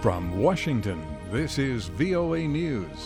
From Washington, this is VOA News.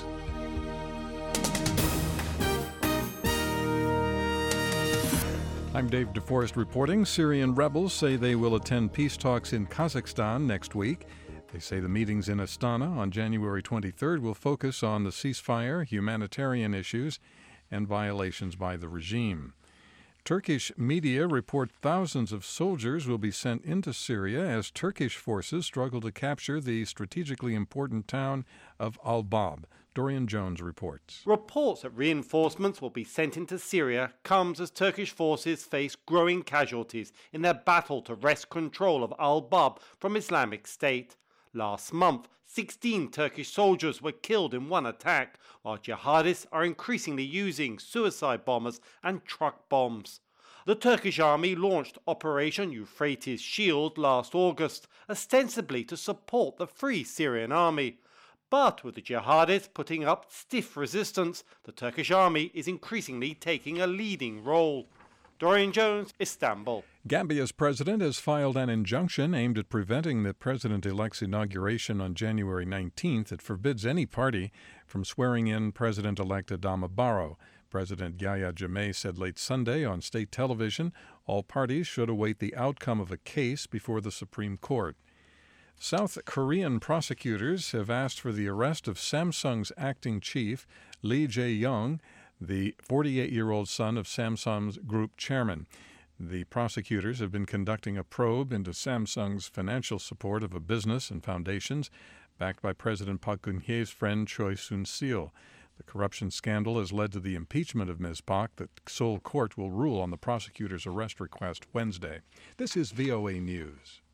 I'm Dave DeForest reporting. Syrian rebels say they will attend peace talks in Kazakhstan next week. They say the meetings in Astana on January 23rd will focus on the ceasefire, humanitarian issues, and violations by the regime. Turkish media report thousands of soldiers will be sent into Syria as Turkish forces struggle to capture the strategically important town of Al-Bab. Dorian Jones reports. Reports that reinforcements will be sent into Syria comes as Turkish forces face growing casualties in their battle to wrest control of Al-Bab from Islamic State. Last month, 16 Turkish soldiers were killed in one attack, while jihadists are increasingly using suicide bombers and truck bombs. The Turkish army launched Operation Euphrates Shield last August, ostensibly to support the Free Syrian Army. But with the jihadists putting up stiff resistance, the Turkish army is increasingly taking a leading role. Dorian Jones, Istanbul. Gambia's president has filed an injunction aimed at preventing the president-elect's inauguration on January 19th. It forbids any party from swearing in President-elect Adama Barrow. President Yahya Jammeh said late Sunday on state television all parties should await the outcome of a case before the Supreme Court. South Korean prosecutors have asked for the arrest of Samsung's acting chief, Lee Jae-yong, the 48-year-old son of Samsung's group chairman. The prosecutors have been conducting a probe into Samsung's financial support of a business and foundations backed by President Park Geun-hye's friend Choi Soon-sil. The corruption scandal has led to the impeachment of Ms. Park. The Seoul court will rule on the prosecutor's arrest request Wednesday. This is VOA News.